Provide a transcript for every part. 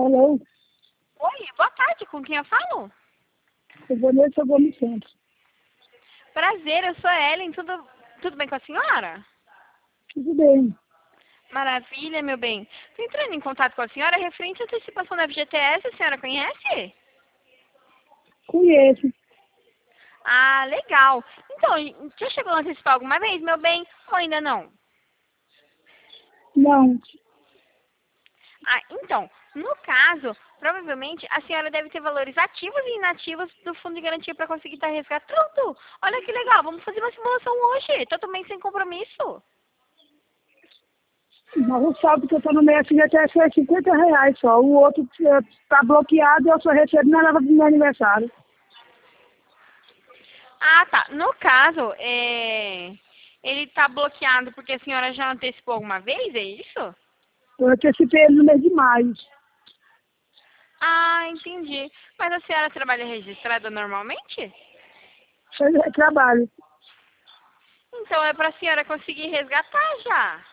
Alô? Oi, boa tarde, com quem eu falo? Eu vou nesse, eu vou no centro. Prazer, eu sou a Ellen, tudo bem com a senhora? Tudo bem. Maravilha, meu bem. Estou entrando em contato com a senhora referente à antecipação da FGTS, a senhora conhece? Conheço. Ah, legal. Então, já chegou a antecipar alguma vez, meu bem, ou ainda não? Não. Ah, então, no caso, provavelmente a senhora deve ter valores ativos e inativos do fundo de garantia para conseguir estar resgatando. Olha que legal, vamos fazer uma simulação hoje, totalmente sem compromisso. Mas o saldo que eu estou no meu FGTS é R$ 50 só. O outro está bloqueado e eu só recebo na data do meu aniversário. Ah, tá. No caso, ele tá bloqueado porque a senhora já antecipou alguma vez, é isso? Eu antecipei ele no mês de maio. Ah, entendi. Mas a senhora trabalha registrada normalmente? Eu trabalho. Então é pra senhora conseguir resgatar já.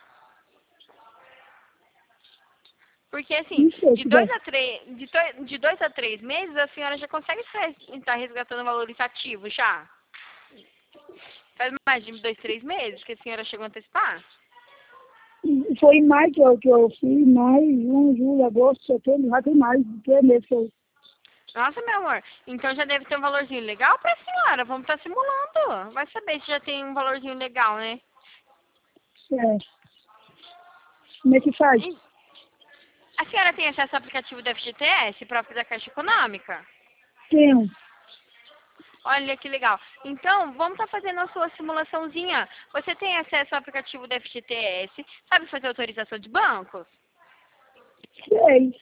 Porque assim, Não sei de se dois der. a três, de 2 a 3 meses, a senhora já consegue estar resgatando valores ativos já. Faz mais de 2, 3 meses que a senhora chegou a antecipar? Foi em maio que eu fiz, maio, junho, julho, agosto, setembro, já tem mais de 3 meses que eu... Nossa, meu amor, então já deve ter um valorzinho legal pra senhora. Vamos estar simulando. Vai saber se já tem um valorzinho legal, né? É. Como é que faz? E a senhora tem acesso ao aplicativo da FGTS, próprio da Caixa Econômica? Tenho. Olha que legal. Então, vamos estar fazendo a sua simulaçãozinha. Você tem acesso ao aplicativo da FGTS, sabe fazer autorização de bancos? Sei.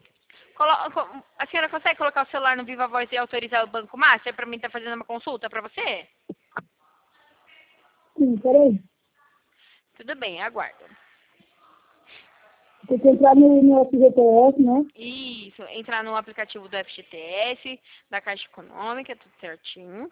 A senhora consegue colocar o celular no Viva Voz e autorizar o Banco Master para mim estar fazendo uma consulta para você? Sim, peraí. Tudo bem, aguardo. Tem que entrar no FGTS, né? Isso, entrar no aplicativo do FGTS, da Caixa Econômica, tudo certinho.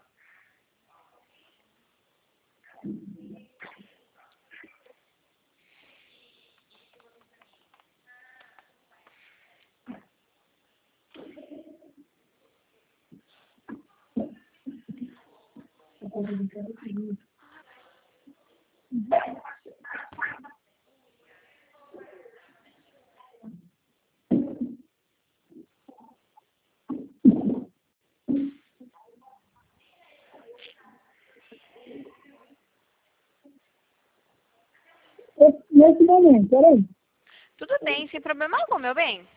Nesse momento, peraí. Tudo bem, sem problema algum, meu bem.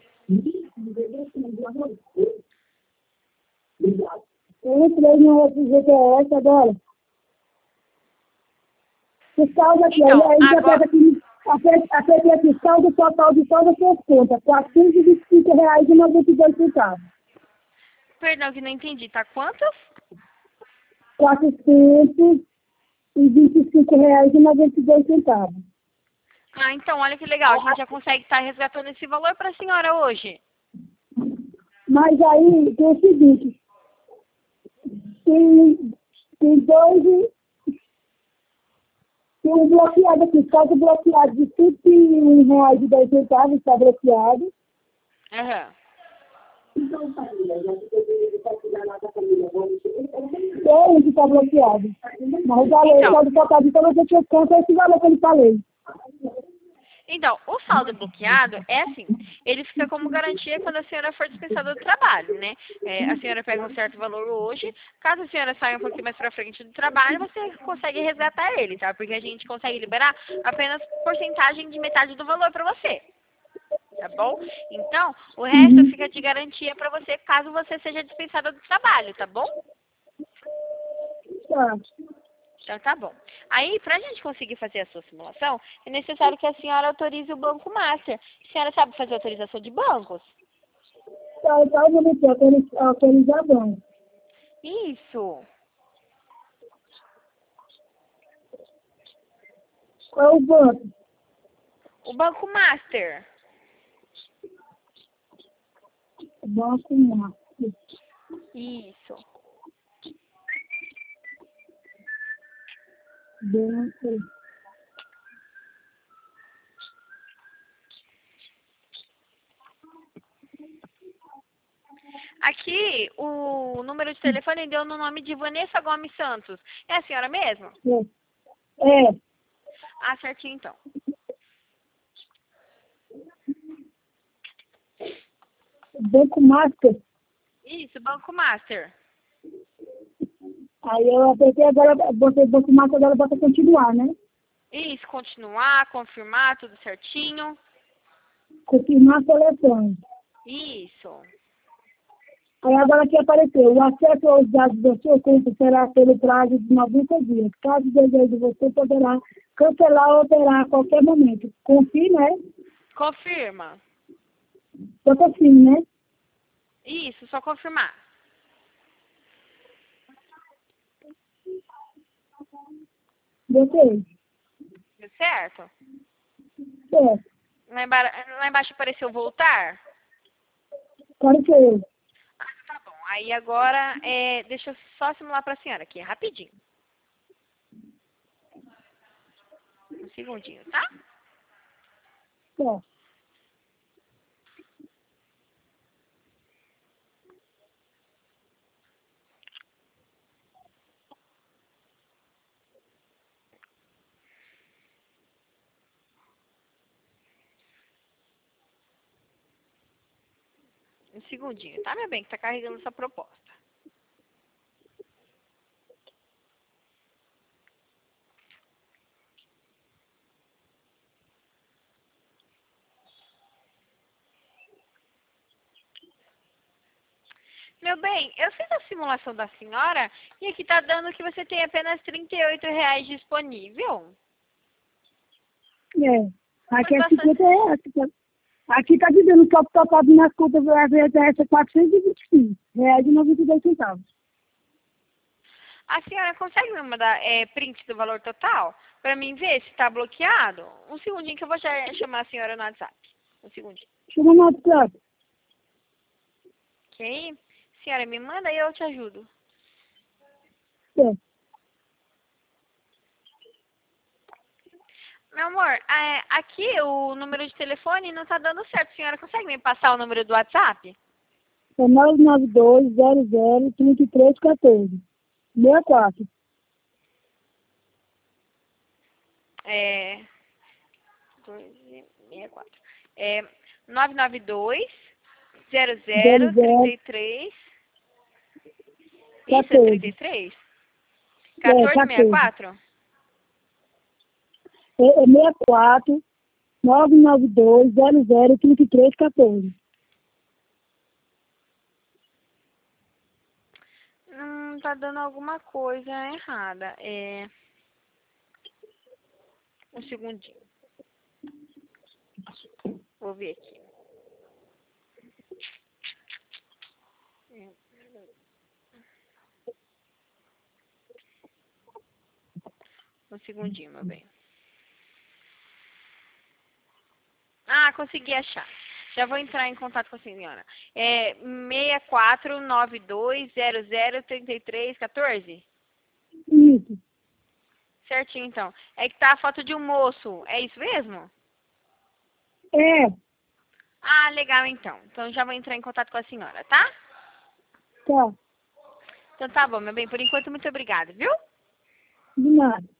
Eu entrei no FGTS agora. Fiscal daqui, Então, aí já pega agora... aqui, apertei aqui, saldo total de todas as suas contas, R$ 425,92. Perdão que não entendi, tá quantos? R$ 425,92. Ah, então, olha que legal, a gente já consegue estar resgatando esse valor para a senhora hoje. Mas aí tem o seguinte, tem dois, tem um bloqueado aqui, saldo bloqueado de R$ 31,10 está bloqueado. Aham. Só um que está bloqueado. Mas o valor, o Então, saldo total de todas as suas contas é esse valor que eu lhe falei. o saldo bloqueado é assim, ele fica como garantia quando a senhora for dispensada do trabalho, né? A senhora pega um certo valor hoje, caso a senhora saia um pouquinho mais pra frente do trabalho, você consegue resgatar ele, tá? Porque a gente consegue liberar apenas porcentagem de metade do valor pra você, tá bom? Então, o resto Uhum. fica de garantia pra você caso você seja dispensada do trabalho, tá bom? Tá. Então tá bom. Aí, pra gente conseguir fazer a sua simulação, é necessário que a senhora autorize o Banco Master. A senhora sabe fazer autorização de bancos? Tá, eu vou meter autorizadão. Isso. Qual é o banco? O Banco Master. Banco Master. Isso. Banco. aqui o número de telefone deu no nome de Vanessa Gomes Santos. É a senhora mesmo? É. Ah, certinho então. Banco Master. Isso, Banco Master. Aí eu apertei agora, botei Banco Master, agora bota continuar, né? Isso, continuar, confirmar, tudo certinho. Confirmar telefone. Isso. Aí agora aqui apareceu, o acesso aos dados da sua conta será pelo prazo de 90 dias. Caso deseje, você poderá cancelar ou alterar a qualquer momento. Confirme, né? Confirma. Bota assim, né? Isso, só confirmar. Botei. Deu certo? Certo. Lá embaixo apareceu voltar? Apareceu. Ah, tá bom. Aí agora, deixa eu só simular para a senhora aqui, rapidinho. Um segundinho, tá? Certo. Um segundinho, tá, meu bem? Que tá carregando essa proposta. Meu bem, eu fiz a simulação da senhora e aqui tá dando que você tem apenas R$ 38 disponível. É. Aqui Foi é bastante. 50 reais. Aqui está dizendo que o topado nas contas da VTS é R$ 425,92. A senhora consegue me mandar print do valor total? Pra mim ver se tá bloqueado? Um segundinho que eu vou já chamar a senhora no WhatsApp. Um segundinho. Chama no WhatsApp. Ok? Senhora, me manda e eu te ajudo. Certo. Meu amor, aqui o número de telefone não tá dando certo. A senhora consegue me passar o número do WhatsApp? É 992003314. 64. É... 264. 992 0033. Isso, é 0014. 33? É, 14. 1464? É 64 992003314. Tá dando alguma coisa errada. Um segundinho. Vou ver aqui. Um segundinho, meu bem. Ah, consegui achar. Já vou entrar em contato com a senhora. 6492003314? Isso. Certinho, então. É que tá a foto de um moço. É isso mesmo? É. Ah, legal, então. Então já vou entrar em contato com a senhora, tá? Tá. Então tá bom, meu bem. Por enquanto, muito obrigada, viu? De nada.